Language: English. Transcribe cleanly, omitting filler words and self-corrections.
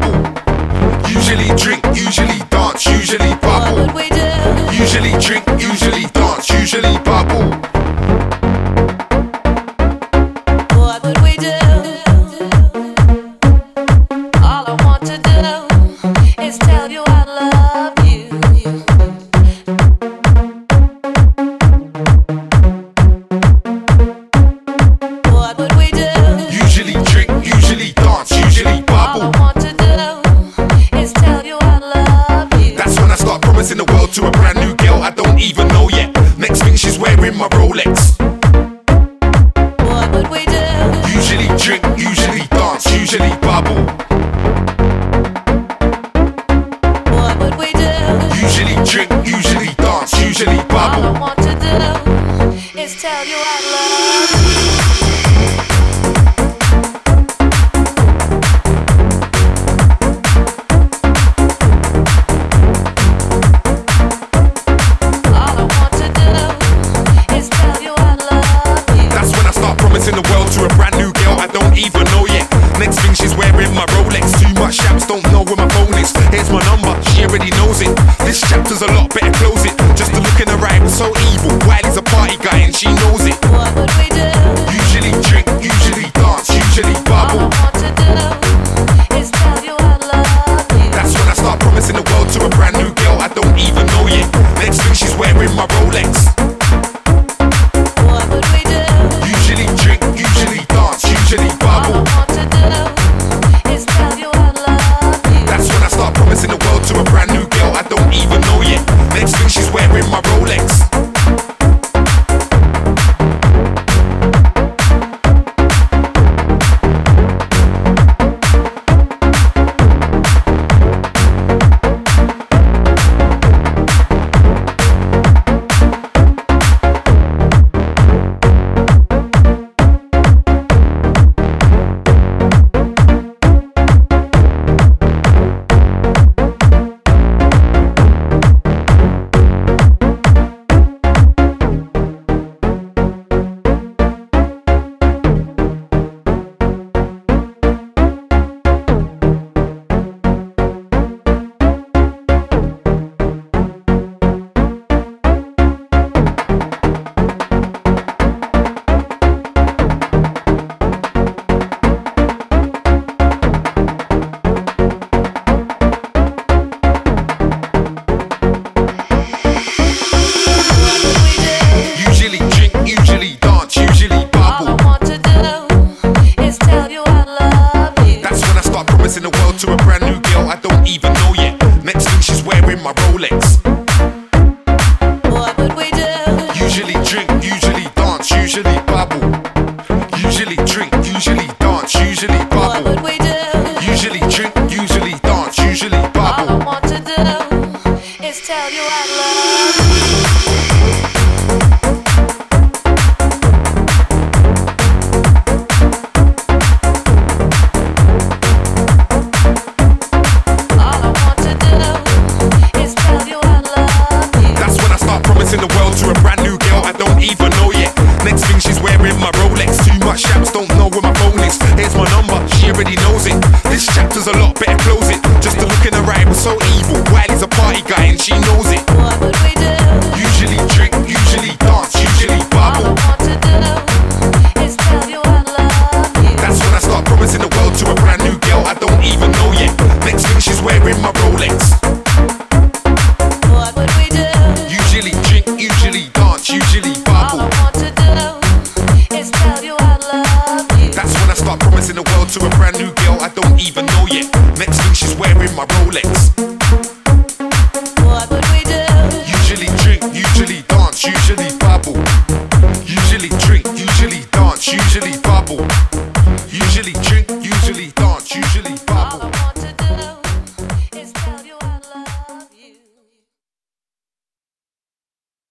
bubble. Usually drink, usually dance, usually bubble. What would we do? Usually drink, usually dance, usually bubble. What would we do? All I want to do is tell you I love you. What would we do? Usually drink, usually dance, usually All I bubble. want to do is tell you I love you. That's when I start promising the world to a brand new girl I don't even know yet. Next thing she's wearing my Rolex. What would we do? Usually drink, usually dance, usually bubble. What would we do? Usually drink, usually dance, usually All I bubble. want to do is tell you I love you. All I want to do is tell you I love you. That's when I start promising the world to a brand new girl I don't even know yet. Next thing she's wearing my Rolex. Too much champs don't know where my phone is. Here's my number, she already knows it. This chapter's a lot, better close it. Just to look in her eye was so evil. Wiley's a party guy and she knows it. What would we do? Usually drink, usually dance, usually All I bubble. want to do is tell you I love you. That's when I start promising the world to a brand new girl I don't even know yet. Next thing she's wearing my Rolex. What would we do? Usually drink, usually dance, usually All I bubble. want to do is tell you I love you. That's when I start promising the world to a brand new girl I don't even know yet. Next thing she's wearing my Rolex. What would we do? Usually drink, usually dance, usually All bubble. I want to do is tell you I love you. That's when I start promising the world to a brand new girl I don't even know yet. Next thing she's wearing my Rolex. What would we do? Usually drink, usually dance, usually bubble. Usually drink, usually dance, usually What would bubble. we do? Usually drink, usually dance, usually All I bubble. want to do is tell you I love you. All I want to do is tell you I love you. That's when I start promising the world to a brand new girl I don't even know yet. Next thing she's wearing my Rolex. Too much champs don't know where my phone is. Here's my number, she already knows it. This chapter's a lot, better close it. Just to look in her eye was so evil. Wiley's a party guy and she knows it. What would we do? Usually drink, usually dance, usually All I bubble. want to do is tell you I love you. That's when I start promising the world to a brand new girl I don't even know yet. Next thing she's wearing my Rolex. What would we do? Usually drink, usually dance, usually All I bubble. want to do is tell you I love you. That's when I start promising the world to a brand new girl I don't even know yet. Next thing she's wearing my Rolex.